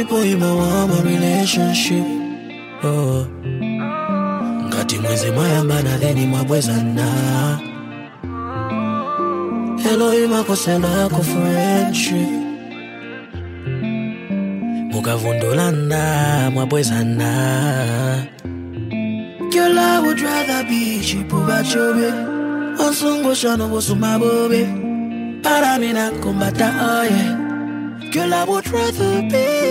people in my warm relationship. Oh, ngati mwezi mwayambana theni mwabwezana. Hello imakosela ku friendship. Mukavundulana mwabwezana. Girl, I would rather be cheap over chobe. Onsungo shano bosuma bobe. Paramina kumbata oh yeah. Girl, I would rather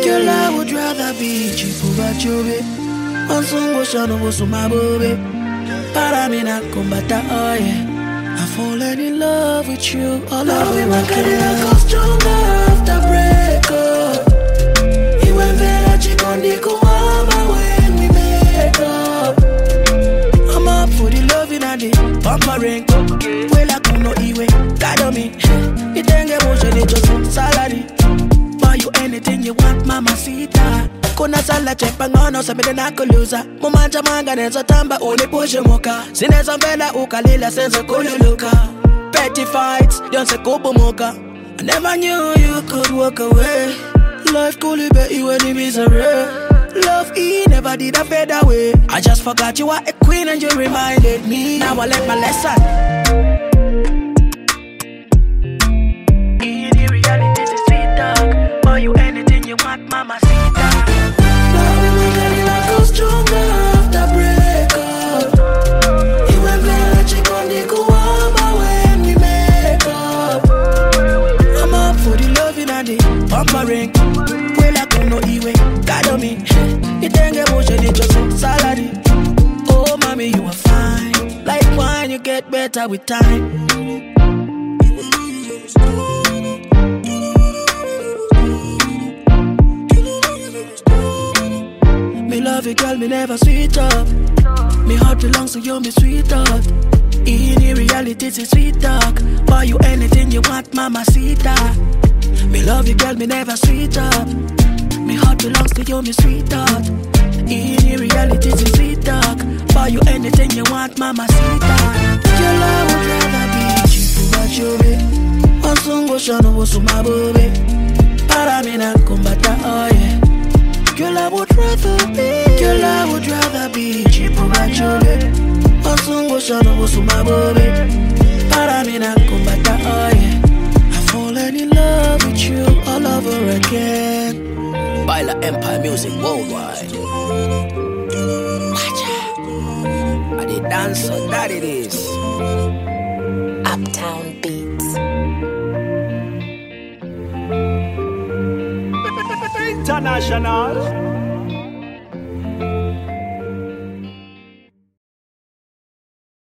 be cheap over chobe. Onsungo shano bosuma bobe. Paramina kumbata oh yeah. I've fallen in love with you. All of it, my career got stronger after breakup. You went better, chikondi kuwama when we make up. I'm up for the loving and the pampering. Well, I could not iwe, God on me. It ain't get motion, it's just salary. Buy you anything you want, mama sita. Kuna sala chepa ngono, sa mide na kuluza. Mumanja manga nenzo tamba, uli pushe moka. Sineza mbela ukalila, senzo kululuka. Petty fights, yonse kubomoka. I never knew you could walk away. Life could be you any misery. Love never did I fade away. I just forgot you are a queen and you reminded me. Now I learned my lesson. In reality, it's a sweet dog. Buy you anything you want, mama sita. Now we were getting a go stronger after breakup. You went better, chick on the kuwama when we make up. I'm up for the loving and the pampering. Well, I could not iwe, God on me. It ain't get motion, it's just salary. Oh, mommy, you are fine. Like wine, you get better with time. Me love you, girl, me never sweet up. Me heart belongs to you, me sweetheart. In reality, it's a sweet talk. Buy you anything you want, mama sita. Me love you, girl, me never sweet up. Me heart belongs to you, me sweetheart. In reality, it's a sweet talk. Buy you anything you want, mama sita. Girl, I would rather be cheap over chobe. Onsungo shano bosuma bobe. Paramina kumbata oh yeah. Girl, I would rather be cheap over chobe. Onsungo shano bosuma bobe. Paramina kumbata oh yeah. I've fallen in love with you all over again. Baila Empire Music Worldwide. I did dance, so that it is. Uptown Beats. International.